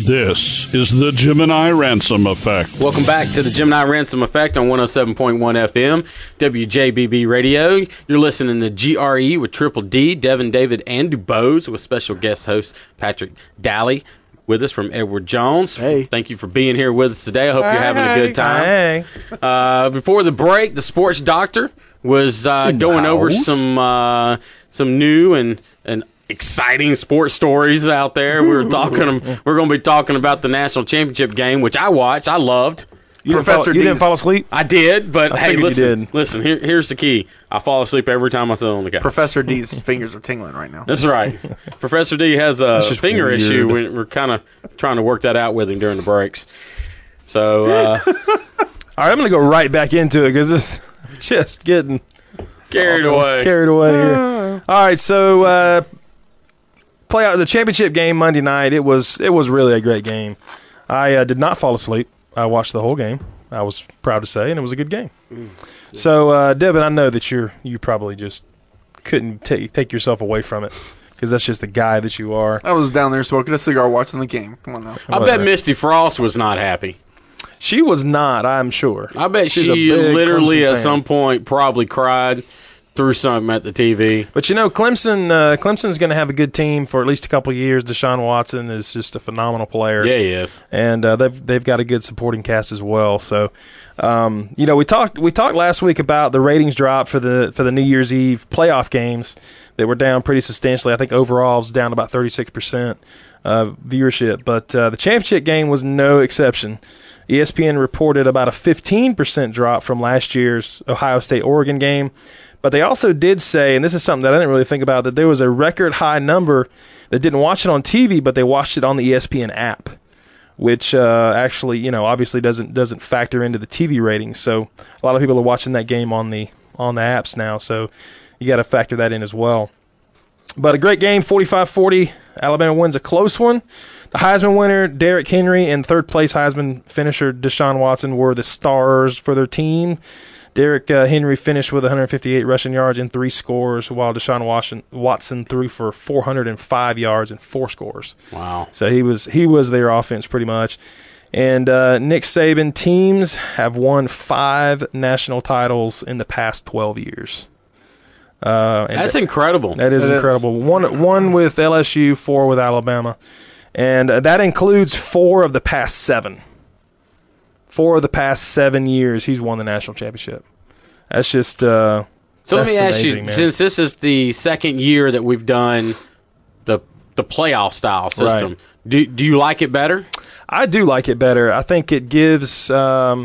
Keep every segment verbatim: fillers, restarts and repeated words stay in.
This is the Gemini Ransom Effect. Welcome back to the Gemini Ransom Effect on one oh seven point one F M, W J B B Radio. You're listening to G R E with Triple D, Devin, David, and DuBose with special guest host Patrick Daly with us from Edward Jones. Hey. Thaning you for being here with us today. I hope hey, you're having a good time. Hey. Uh, before the break, the sports doctor was uh, going over some uh, some new and, and exciting sports stories out there. We were talking. We're going to be talking about the national championship game, which I watched. I loved. You, didn't Professor fall, you didn't D's- fall asleep? I did, but I hey, figured you listen, did. listen. Here, here's the key. I fall asleep every time I sit on the couch. Professor D's fingers are tingling right now. That's right. Professor D has a just finger weird. issue. We're, we're kind of trying to work that out with him during the breaks. So, uh, All right, I'm going to go right back into it because this just getting carried away. carried away here. All right, so uh, play out the championship game Monday night. It was it was really a great game. I uh, did not fall asleep. I watched the whole game. I was proud to say, and it was a good game. Mm. So, uh, Devin, I know that you're you probably just couldn't take take yourself away from it because that's just the guy that you are. I was down there smoking a cigar watching the game. Come on now. I bet Misty Frost was not happy. She was not, I'm sure. I bet She's a she big literally Clemson at fan. some point probably cried through something at the T V. But you know, Clemson, uh, Clemson's going to have a good team for at least a couple of years. Deshaun Watson is just a phenomenal player. Yeah, he is. And uh, they've they've got a good supporting cast as well. So, um, you know, we talked we talked last week about the ratings drop for the for the New Year's Eve playoff games that were down pretty substantially. I think overall it was down about thirty-six percent uh, viewership. But uh, the championship game was no exception. E S P N reported about a fifteen percent drop from last year's Ohio State-Oregon game. But they also did say, and this is something that I didn't really think about, that there was a record high number that didn't watch it on T V, but they watched it on the E S P N app, which uh, actually, you know, obviously doesn't doesn't factor into the T V ratings. So a lot of people are watching that game on the on the apps now. So you got to factor that in as well. But a great game, forty-five forty. Alabama wins a close one. The Heisman winner, Derrick Henry, and third place Heisman finisher Deshaun Watson were the stars for their team. Derrick uh, Henry finished with one hundred fifty-eight rushing yards and three scores, while Deshaun Watson, Watson threw for four hundred five yards and four scores. Wow. So he was he was their offense pretty much. And uh, Nick Saban teams have won five national titles in the past twelve years. Uh, and That's incredible. That is It is. incredible. One one with L S U, four with Alabama. And uh, that includes four of the past seven. Four of the past seven years, he's won the national championship. That's just uh, So let that's me ask amazing, you, man. since this is the second year that we've done the the playoff style system, Right. do do you like it better? I do like it better. I think it gives um,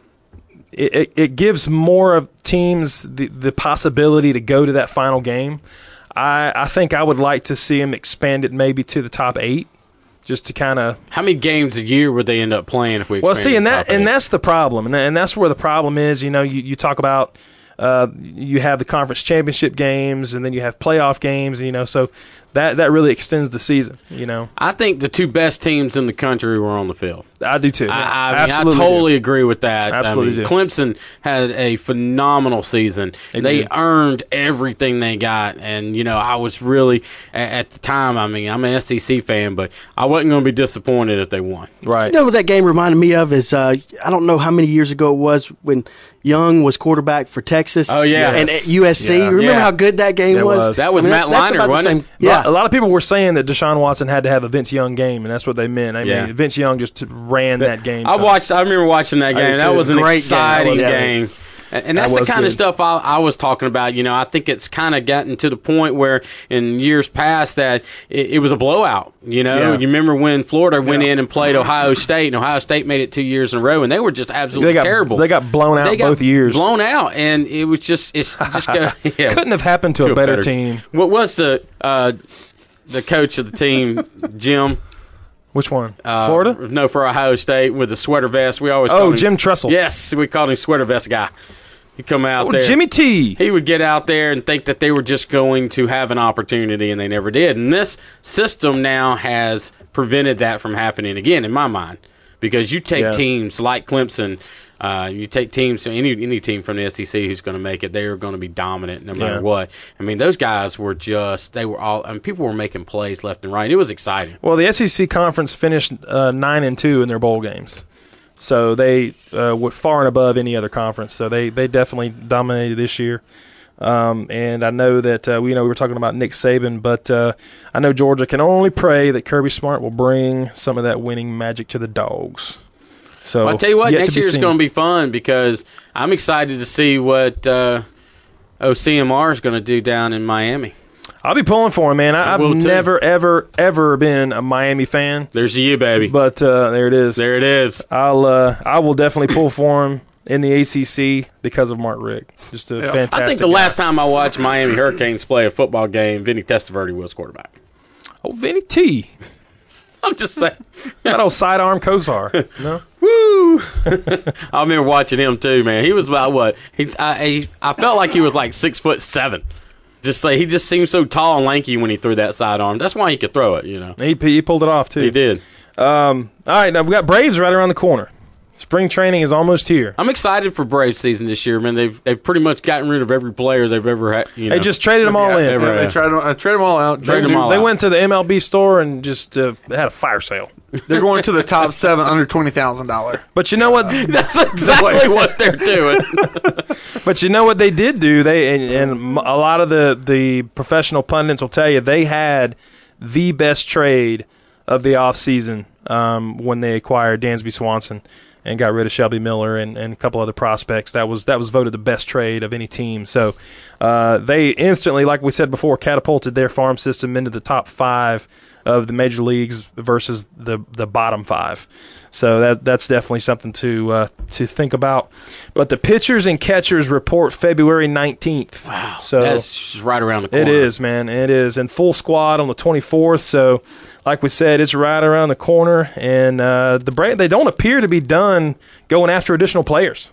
it, it, it gives more of teams the, the possibility to go to that final game. I, I think I would like to see them expand it maybe to the top eight, just to kind of. How many games a year would they end up playing if we? Well, expanded see, and the that top and eight? that's the problem, and, and that's where the problem is. You know, you, you talk about uh, you have the conference championship games, and then you have playoff games. You know, so that that really extends the season. You know, I think the two best teams in the country were on the field. I do too. I, I, mean, I Absolutely do. totally agree with that. Absolutely I mean, do. Clemson had a phenomenal season. They They, did. earned everything they got, and you know, I was really at, at the time. I mean, I'm an S E C fan, but I wasn't going to be disappointed if they won. Right. You know what that game reminded me of is uh, I don't know how many years ago it was when Young was quarterback for Texas. Oh, yeah. and Yes. at U S C. Yeah. Remember Yeah. how good that game It was? was. That was that's- Matt that's Leinart, about the wasn't same- it? Yeah, A lot of people were saying that Deshaun Watson had to have a Vince Young game, and that's what they meant. I Yeah. mean, Vince Young just ran that game. I so- watched. I remember watching that I game. did That too. was an Great game. exciting That was game. good. And, and that's That the was kind of good. stuff I, I was talking about. You know, I think it's kind of gotten to the point where in years past that it, it was a blowout. You know, Yeah. you remember when Florida went in and played Ohio State, and Ohio State made it two years in a row, and they were just absolutely They got terrible. They got blown out They got both years. blown out, and it was just it's just go, yeah, Couldn't have happened to, to a better, team. What was the uh, the coach of the team, Jim? Which one? Uh, Florida? No, for Ohio State with the sweater vest. We always Oh, called him, Jim Tressel. Yes, we called him sweater vest guy. He'd come out Oh, there. Jimmy T. He would get out there and think that they were just going to have an opportunity, and they never did. And this system now has prevented that from happening again, in my mind, because you take Yeah. teams like Clemson, Uh, you take teams, any any team from the S E C who's going to make it, they are going to be dominant no matter Yeah. what. I mean, those guys were just, they were all, I mean, people were making plays left and right. It was exciting. Well, the S E C conference finished uh, nine and two in their bowl games, so they uh, were far and above any other conference. So they, they definitely dominated this year. Um, and I know that uh, we you know we were talking about Nick Saban, but uh, I know Georgia can only pray that Kirby Smart will bring some of that winning magic to the Dogs. So Well, I tell you what, yet next to be year is seen. going to be fun because I'm excited to see what uh, O C M R is going to do down in Miami. I'll be pulling for him, man. I, I I've will too. never, ever, ever been a Miami fan, There's you, baby. but uh, there it is. There it is. I'll uh, I will definitely pull for him in the A C C because of Mark Richt. Just a Yeah. fantastic. I think the guy. last time I watched Miami Hurricanes play a football game, Vinny Testaverde was quarterback. Oh, Vinny T. I'm just saying. That old sidearm Kosar. No? Woo! I remember watching him too, man. He was about what? He, I, he, I felt like he was like six foot seven. Just like he just seemed so tall and lanky when he threw that sidearm. That's why he could throw it, you know. He, he pulled it off, too. He did. Um, all right, now we got Braves right around the corner. Spring training is almost here. I'm excited for Braves season this year, man. They've they've pretty much gotten rid of every player they've ever had. You know. They just traded them all yeah, in. ever- yeah, they tried, uh, trade them all out. Trade them They're- all They out. went to the M L B store and just uh, had a fire sale. They're going to the top seven under twenty thousand dollars. But you know what? That's exactly what they're doing. But you know what they did do? They and, and a lot of the, the professional pundits will tell you they had the best trade of the offseason um, when they acquired Dansby Swanson and got rid of Shelby Miller and, and a couple other prospects. That was that was voted the best trade of any team. So uh, they instantly, like we said before, catapulted their farm system into the top five of the major leagues versus the the bottom five. So that that's definitely something to uh, to think about. But the pitchers and catchers report February nineteenth. Wow, so That's just right around the corner. it is, man. It is. And full squad on the twenty-fourth. So, like we said, it's right around the corner. And uh, the Bra- they don't appear to be done going after additional players.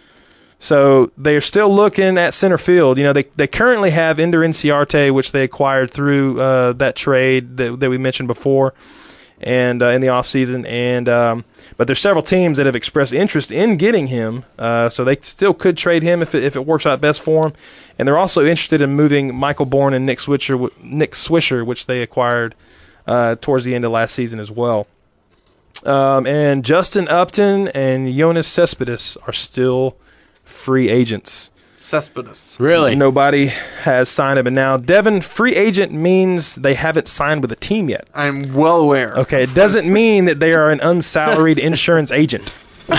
So they're still looking at center field. You know, they they currently have Ender Inciarte, which they acquired through uh, that trade that, that we mentioned before, and uh, in the offseason. And um, but there's several teams that have expressed interest in getting him. Uh, so they still could trade him if it, if it works out best for them. And they're also interested in moving Michael Bourne and Nick Swisher, Nick Swisher, which they acquired uh, towards the end of last season as well. Um, and Justin Upton and Jonas Cespedes are still free agents. Cespedes. Really? Nobody has signed him. And now, Devin, free agent means they haven't signed with a team yet. I'm well aware. Okay, it doesn't mean that they are an unsalaried insurance agent.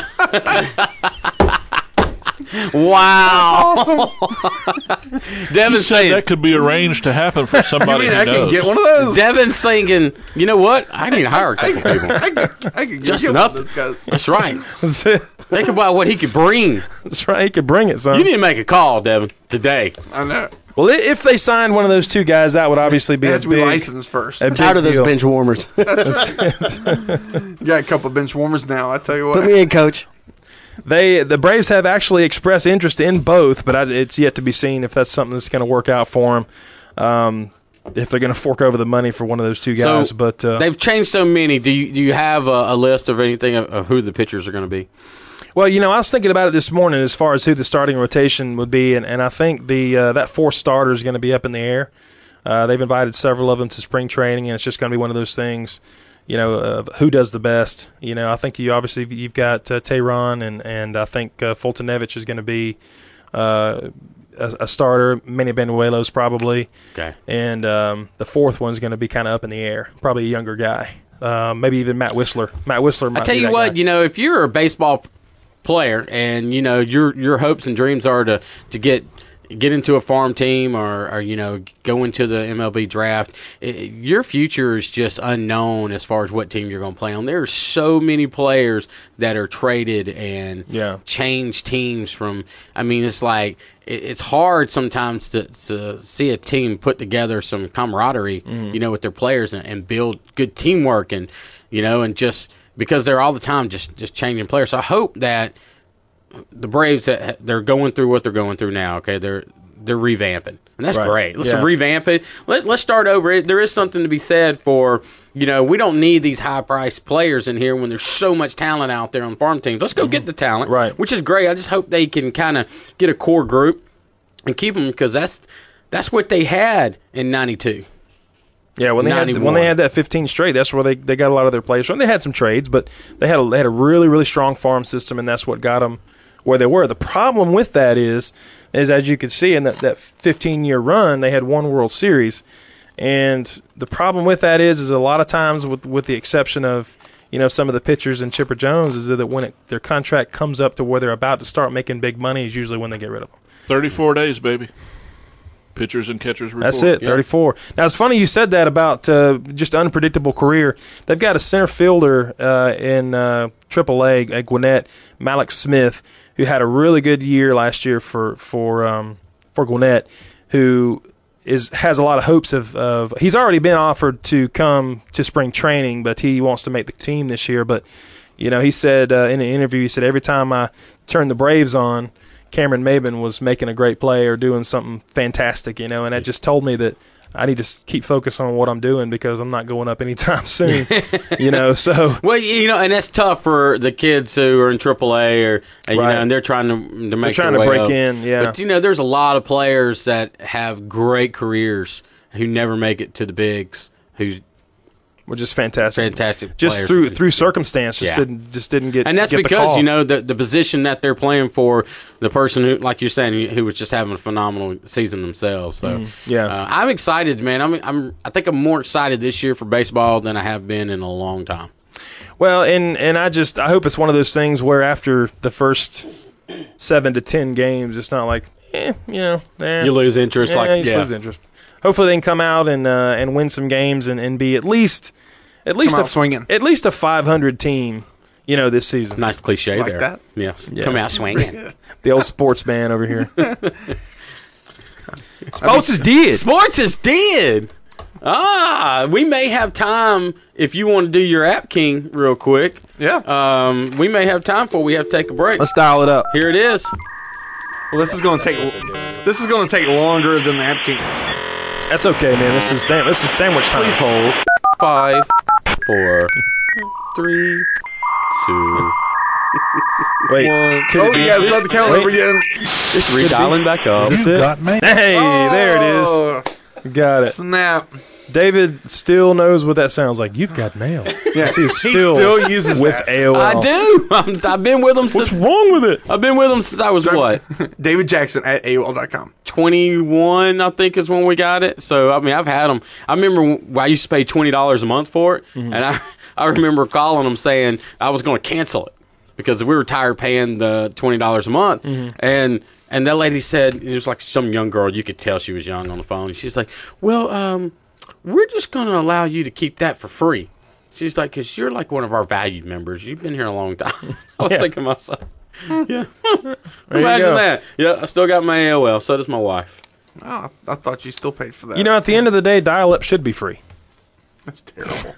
Wow. Devin You said saying, that could be arranged to happen for I somebody mean, who I can knows. get one of those. Devin's thinking, you know what? I need to hire a couple people. I can, I can Justin get one of Upton. those guys. That's right. That's it. Think about what he could bring. That's right. He could bring it, son. You need to make a call, Devin, today. I know. Well, i- if they signed one of those two guys, that would obviously be It a has to be big, licensed first. a You big Tired of those deal. bench warmers. got a couple bench warmers now. I tell you Put what. me in, coach. They the Braves have actually expressed interest in both, but I, it's yet to be seen if that's something that's going to work out for them. Um, if they're going to fork over the money for one of those two guys, So, but uh, They've changed so many. Do you do you have a, a list of anything of, of who the pitchers are going to be? well, you know, I was thinking about it this morning as far as who the starting rotation would be, and, and I think the uh, that fourth starter is going to be up in the air. Uh, they've invited several of them to spring training, and it's just going to be one of those things. You know, uh, who does the best? You know, I think you obviously you've got uh, Tehran, and and I think uh, Fultonevich is going to be uh, a, a starter. Manny Benuelos probably, Okay. and um, the fourth one's going to be kind of up in the air. Probably a younger guy, uh, maybe even Matt Whistler. Matt Whistler. Might I tell be you that what, guy. you know, if you're a baseball player and you know your your hopes and dreams are to to get get into a farm team or, or you know go into the M L B draft, it, your future is just unknown as far as what team you're going to play on. There are so many players that are traded and Yeah. change teams from. I mean, it's like it, it's hard sometimes to, to see a team put together some camaraderie, Mm-hmm. you know, with their players and, and build good teamwork and you know and just because they're all the time just just changing players. So I hope that the Braves, they're going through what they're going through now. Okay, they're they're revamping, and that's Right. great. Let's Yeah. revamp it. Let, let's start over. It There is something to be said for, you know, we don't need these high priced players in here when there's so much talent out there on farm teams. Let's go get the talent, Right. Which is great. I just hope they can kind of get a core group and keep them, because that's that's what they had in ninety-two. Yeah, when they had when ninety-one. they had that fifteen straight, that's where they, they got a lot of their players from. They had some trades, but they had a, they had a really really strong farm system, and that's what got them where they were. The problem with that is, is as you can see in that that fifteen year run, they had one World Series, and the problem with that is, is a lot of times, with with the exception of you know some of the pitchers and Chipper Jones, is that when it, their contract comes up to where they're about to start making big money, is usually when they get rid of them. thirty-four days, baby. Pitchers and catchers report. That's it, Yeah. thirty-four. Now, it's funny you said that about uh, just unpredictable career. They've got a center fielder uh, in uh, triple A at Gwinnett, Malik Smith, who had a really good year last year for for um, for Gwinnett, who is has a lot of hopes of, of – he's already been offered to come to spring training, but he wants to make the team this year. But, you know, he said uh, in an interview, he said, every time I turn the Braves on, Cameron Maben was making a great play or doing something fantastic, you know, and that just told me that I need to s- keep focused on what I'm doing because I'm not going up anytime soon, you know, so. Well, you know, and that's tough for the kids who are in triple A, or and, you Right. know, and they're trying to to make trying their to way break up. in, yeah. But you know, there's a lot of players that have great careers who never make it to the bigs, who We're just fantastic. fantastic Just players. through through circumstance, just Yeah. didn't just didn't get And that's get the because call. you know the the position that they're playing for, the person who, like you're saying, who was just having a phenomenal season themselves. So yeah. uh, I'm excited, man. I'm I'm I think I'm more excited this year for baseball than I have been in a long time. Well, and and I just I hope it's one of those things where after the first seven to ten games, it's not like eh, you know, eh, You lose interest, yeah, like you just yeah. lose interest. Hopefully, they can come out and uh, and win some games and, and be at least at least Come a, out swinging. at least a five hundred team, you know, this season. Nice cliche Like there. that? Yes, Yeah. come out swinging. The old sports man over here. Sports is dead. Sports is dead. Ah, we may have time if you want to do your app king real quick. Yeah. Um, we may have time for we have to take a break. Let's dial it up. Here it is. Well, this is going to take this is going to take longer than the App King. That's okay, man. This is sam- this is sandwich time. Please hold. Five, four, three, two. Wait. One. could Oh, it be- yeah, start the count Wait. over again. It's redialing back up. Is this it? Hey, there it is. Oh, Got it. snap. David still knows what that sounds like. You've got mail. Yeah, He's he still, still uses with that. A O L. I do. I'm, I've been with them What's since. wrong with it? I've been with them since I was what David Jackson at A O L dot com. twenty-one, I think, is when we got it. So I mean, I've had them. I remember when I used to pay twenty dollars a month for it, Mm-hmm. and I I remember calling them saying I was going to cancel it because we were tired of paying the twenty dollars a month, Mm-hmm. and. And that lady said, it was like some young girl, you could tell she was young on the phone. She's like, well, um, we're just going to allow you to keep that for free. She's like, because you're like one of our valued members. You've been here a long time. I was Yeah. thinking to myself, yeah. you Imagine go. that. Yeah, I still got my A O L. So does my wife. Oh, I thought you still paid for that. You know, at the end of the day, dial-up should be free. That's terrible.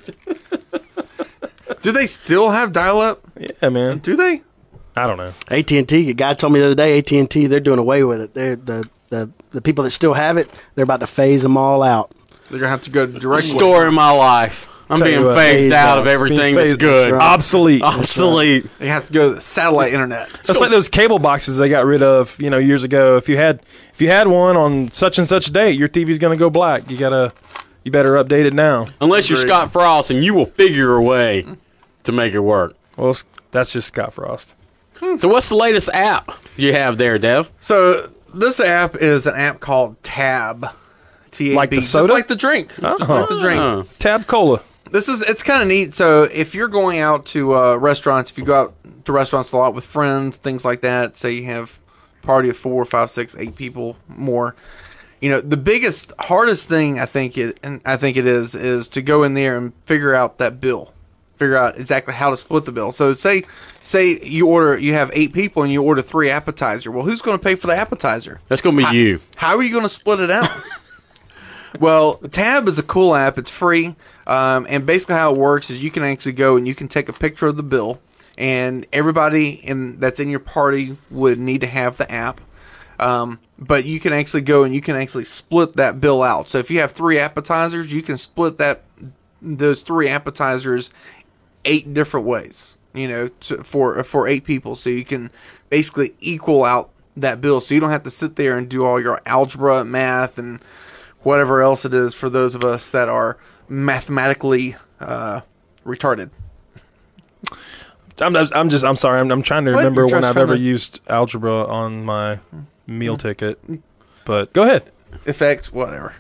Do they still have dial-up? Yeah, man. Do they? I don't know. A T and T, a guy told me the other day, A T and T, they're doing away with it. They're the, the the people that still have it, they're about to phase them all out. They're gonna have to go direct. Story of my life. I'm Tell you being what, phased phased out out. of everything Being that's phased- good. right. Obsolete. Obsolete. They have to go to the satellite internet. That's like those cable boxes they got rid of, you know, years ago. If you had if you had one on such and such a date, your T V's going to go black. You gotta you better update it now. Unless you're Agreed. Scott Frost and you will figure a way to make it work. Well, it's- that's just Scott Frost. So what's the latest app you have there, Dev? So this app is an app called Tab. T A B. Like the Just soda? like the drink. Just Uh-huh. like the drink. Oh. Tab Cola. This is it's kind of neat. So if you're going out to uh, restaurants, if you go out to restaurants a lot with friends, things like that, say you have a party of four, five, six, eight people more. You know, the biggest, hardest thing I think it, and I think it is, is to go in there and figure out that bill, figure out exactly how to split the bill. So say, say you order, you have eight people and you order three appetizer. Well, who's going to pay for the appetizer? That's going to be How- you. How are you going to split it out? Well, Tab is a cool app. It's free. Um, and basically how it works is you can actually go and you can take a picture of the bill, and everybody in that's in your party would need to have the app. Um, but you can actually go and you can actually split that bill out. So if you have three appetizers, you can split that those three appetizers eight different ways. You know, to, for for eight people, so you can basically equal out that bill. So you don't have to sit there and do all your algebra, math, and whatever else it is for those of us that are mathematically uh, retarded. I'm, I'm just I'm sorry. I'm, I'm trying to What? remember You're when just I've trying ever to- used algebra on my meal ticket. But go ahead. Effects, whatever.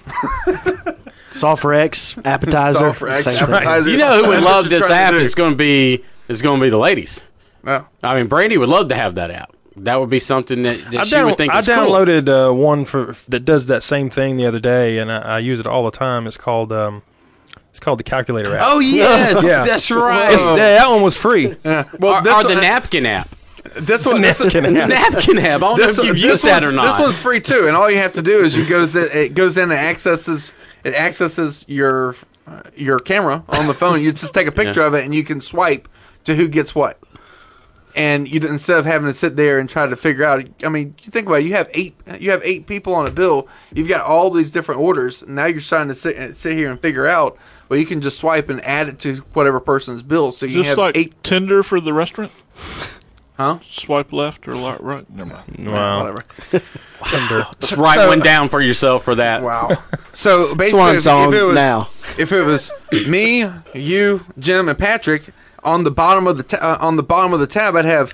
Salt for X, appetizer. Salt for X, same thing. appetizer. You know who would That's what love you're this trying app? to do. It's going to be it's going to be the ladies. No. I mean, Brandy would love to have that app. That would be something that, that I, she down, would think I is cool. downloaded uh, one for that does that same thing the other day, and I, I use it all the time. It's called um, it's called the calculator app. Oh yes, Yeah. that's right. It's, yeah, that one was free. Yeah. Well, or, this or the one, napkin app. This one, this, Napkin The app. napkin app. I don't this know if one- you've this used that one's- or not. This one's free too, and all you have to do is you goes in, it goes in and accesses it accesses your uh, your camera on the phone. You just take a picture Yeah. of it, and you can swipe to who gets what. And you instead of having to sit there and try to figure out, I mean, you think about it, you have eight you have eight people on a bill. You've got all these different orders. And now you're trying to sit sit here and figure out. Well, you can just swipe and add it to whatever person's bill. So you Just have like eight, Tinder for the restaurant. huh? Swipe left or li- right. Never mind. Wow. Whatever. Tinder. Just write So- one down for yourself for that. Wow. So basically, Swan if, song if it was now. if it was me, you, Jim, and Patrick on the bottom of the ta- uh, on the bottom of the tab, I'd have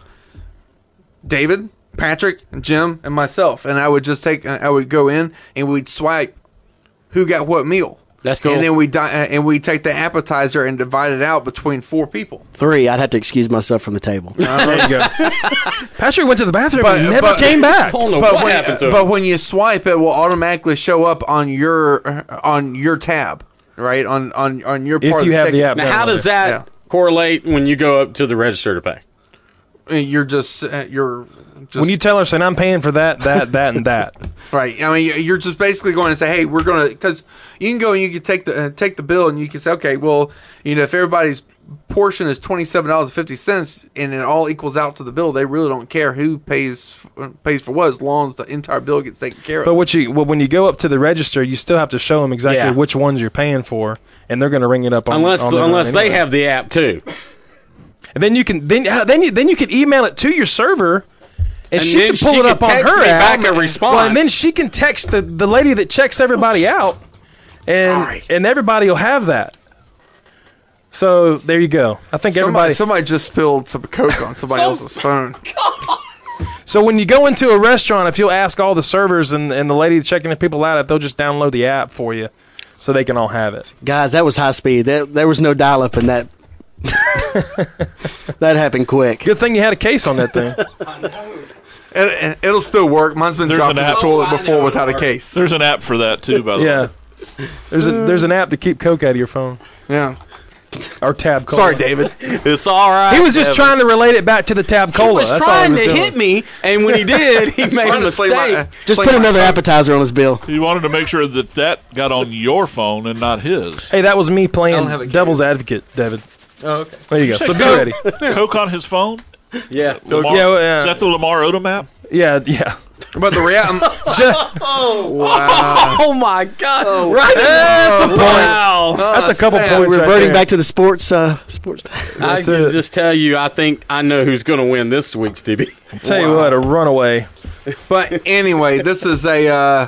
David, Patrick, Jim, and myself, and I would just take I would go in and we'd swipe who got what meal. That's cool. And then we di- uh, and we take the appetizer and divide it out between four people. Three, I'd have to excuse myself from the table. There you go. Patrick went to the bathroom But- and never but- came I back. don't know But what when, happened to but him. when you swipe, it will automatically show up on your on your tab, right? On on on your part. If of you the have the ticket. app Now, how downloaded. does that Yeah. correlate when you go up to the register to pay? You're just uh, you're just When you tell her, saying, I'm paying for that, that, that, and that. right. I mean, you're just basically going to say, hey, we're going to because you can go and you can take the uh, take the bill and you can say, okay, well, you know, if everybody's portion is twenty seven dollars and fifty cents and it all equals out to the bill, they really don't care who pays pays for what as long as the entire bill gets taken care of. But what you, well, when you go up to the register, you still have to show them exactly Yeah. which ones you're paying for, and they're going to ring it up on Unless on their own unless they anyway. have the app too. And then you can then uh, then you then you can email it to your server, and, And she then can pull she it can up on text her me app. back a response. Well, and then she can text the, the lady that checks everybody out, and Sorry. and everybody will have that. So there you go. I think somebody, everybody. somebody just spilled some Coke on somebody So- else's phone. So when you go into a restaurant, if you'll ask all the servers and, and the lady checking the people out, if they'll just download the app for you, so they can all have it. Guys, that was high speed. There, there was no dial up in that. That happened quick. Good thing you had a case on that thing. It, it, it'll still work. Mine's been There's dropped an in the app. toilet Oh, I before know without a it'll work. case. There's an app for that too, by the Yeah. way. There's a there's an app to keep Coke out of your phone Yeah. or Tab Cola. Sorry, David. It's all right. He was just Devin. trying to relate it back to the Tab Cola. He was That's all trying he was to doing. hit me, and when he did, he made a Trying to slay mistake. my- Just slay put my another phone. appetizer on his bill. You wanted to make sure that that got on your phone and not his. Hey, that was me I don't have a playing case. devil's advocate, David. Oh, okay. There you go. So be So- ready. Coke on his phone. Yeah. Lamar, Yeah, well, yeah. Is that the Lamar Odom app? Yeah, yeah. But the reality. wow. Oh my God! right. That's a wow. That's a couple sad. points. right Reverting there. back to the sports. Uh, sports. I That's can it. just tell you, I think I know who's going to win this week's D B. Tell you Wow. what, a runaway. But anyway, this is a. Uh,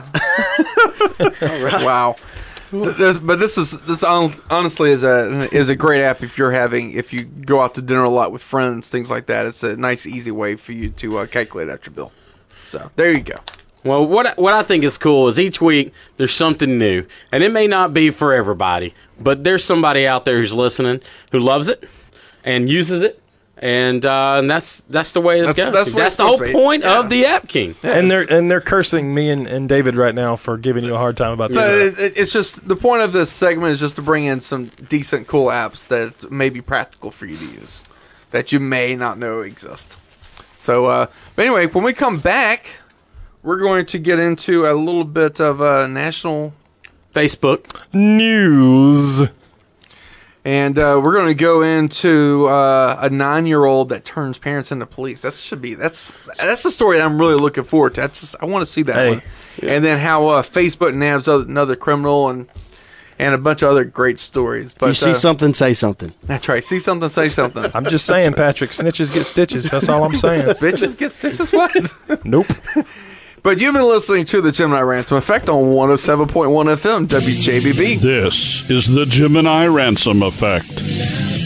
Wow. Th- This, but this is this hon- honestly is a is a great app if you're having if you go out to dinner a lot with friends, things like that. It's a nice easy way for you to uh, calculate out your bill. So there you go. Well, what what I think is cool is each week there's something new, and it may not be for everybody, but there's somebody out there who's listening who loves it and uses it, and uh, and that's that's the way it's That's- going. that's the way it's the whole supposed to be. point Yeah. of the App King. And they're and they're cursing me and, and David right now for giving you a hard time about So this. it, it- it's just the point of this segment is just to bring in some decent, cool apps that may be practical for you to use that you may not know exist. So, uh, but anyway, when we come back, we're going to get into a little bit of uh, national Facebook. News. And uh, we're going to go into uh, a nine-year-old that turns parents into police. That should be that's that's the story that I'm really looking forward to. That's just, I want to see that Hey. one. And then how uh, Facebook nabs other, another criminal and and a bunch of other great stories. But You see uh, something, say something. that's right. See something, say something. I'm just saying, Patrick, snitches get stitches. That's all I'm saying. Bitches get stitches. What? Nope. But you've been listening to the Gemini Ransom Effect on one oh seven point one F M W J B B. This is the Gemini Ransom Effect.